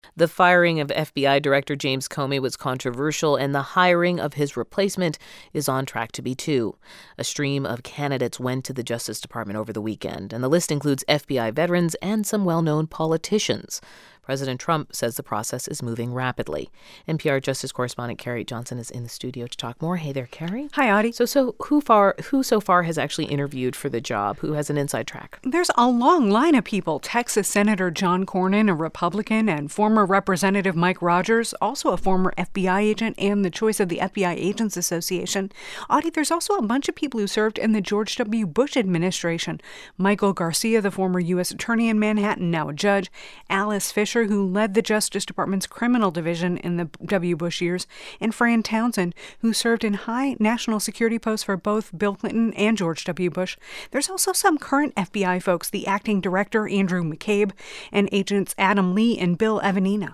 The firing of FBI Director James Comey was controversial, and the hiring of his replacement is on track to be too. A stream of candidates went to the Justice Department over the weekend, and the list includes FBI veterans and some well-known politicians. President Trump says the process is moving rapidly. NPR Justice correspondent Carrie Johnson is in the studio to talk more. Hey there, Carrie. Hi, Audie. So who so far has actually interviewed for the job? Who has an inside track? There's a long line of people. Texas Senator John Cornyn, a Republican, and former Representative Mike Rogers, also a former FBI agent and the choice of the FBI Agents Association. Audie, there's also a bunch of people who served in the George W. Bush administration. Michael Garcia, the former U.S. attorney in Manhattan, now a judge. Alice Fisher, who led the Justice Department's criminal division in the W. Bush years, and Fran Townsend, who served in high national security posts for both Bill Clinton and George W. Bush. There's also some current FBI folks, the acting director, Andrew McCabe, and agents Adam Lee and Bill Evanina.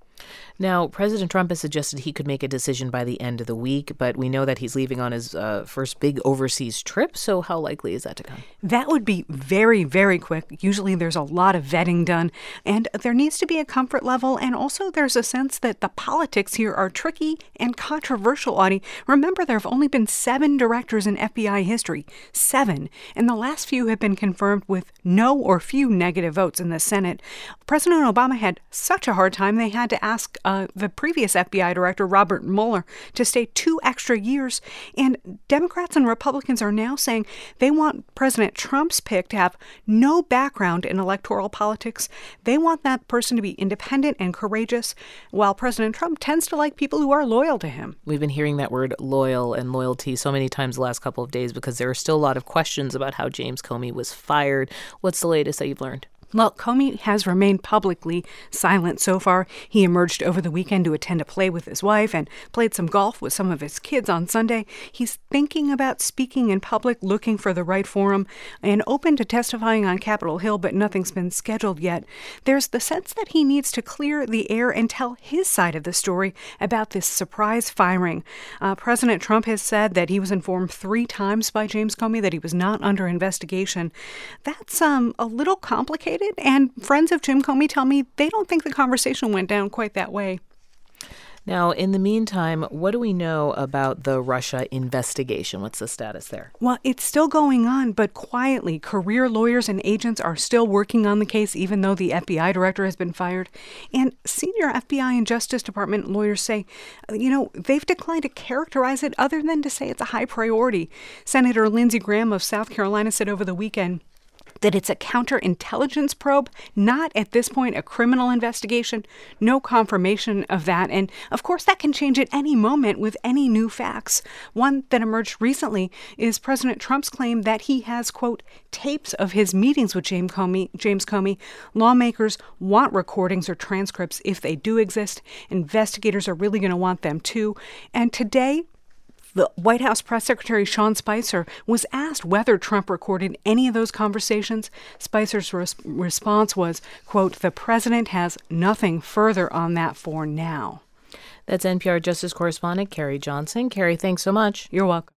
Now, President Trump has suggested he could make a decision by the end of the week, but we know that he's leaving on his first big overseas trip, so how likely is that to come? That would be very, very quick. Usually there's a lot of vetting done, and there needs to be a comfort level, and also there's a sense that the politics here are tricky and controversial, Audie. Remember, there have only been 7 directors in FBI history. 7. And the last few have been confirmed with no or few negative votes in the Senate. President Obama had such a hard time, they had to ask the previous FBI director, Robert Mueller, to stay 2 extra years. And Democrats and Republicans are now saying they want President Trump's pick to have no background in electoral politics. They want that person to be independent and courageous, while President Trump tends to like people who are loyal to him. We've been hearing that word loyal and loyalty so many times the last couple of days because there are still a lot of questions about how James Comey was fired. What's the latest that you've learned? Well, Comey has remained publicly silent so far. He emerged over the weekend to attend a play with his wife and played some golf with some of his kids on Sunday. He's thinking about speaking in public, looking for the right forum, and open to testifying on Capitol Hill, but nothing's been scheduled yet. There's the sense that he needs to clear the air and tell his side of the story about this surprise firing. President Trump has said that he was informed 3 times by James Comey that he was not under investigation. That's a little complicated. And friends of Jim Comey tell me they don't think the conversation went down quite that way. Now, in the meantime, what do we know about the Russia investigation? What's the status there? Well, it's still going on, but quietly. Career lawyers and agents are still working on the case, even though the FBI director has been fired. And senior FBI and Justice Department lawyers say, they've declined to characterize it other than to say it's a high priority. Senator Lindsey Graham of South Carolina said over the weekend that it's a counterintelligence probe, not at this point a criminal investigation. No confirmation of that. And of course, that can change at any moment with any new facts. One that emerged recently is President Trump's claim that he has, quote, tapes of his meetings with James Comey. Lawmakers want recordings or transcripts if they do exist. Investigators are really going to want them too. And today, the White House Press Secretary Sean Spicer was asked whether Trump recorded any of those conversations. Spicer's response was, quote, "The president has nothing further on that for now." That's NPR Justice correspondent Carrie Johnson. Carrie, thanks so much. You're welcome.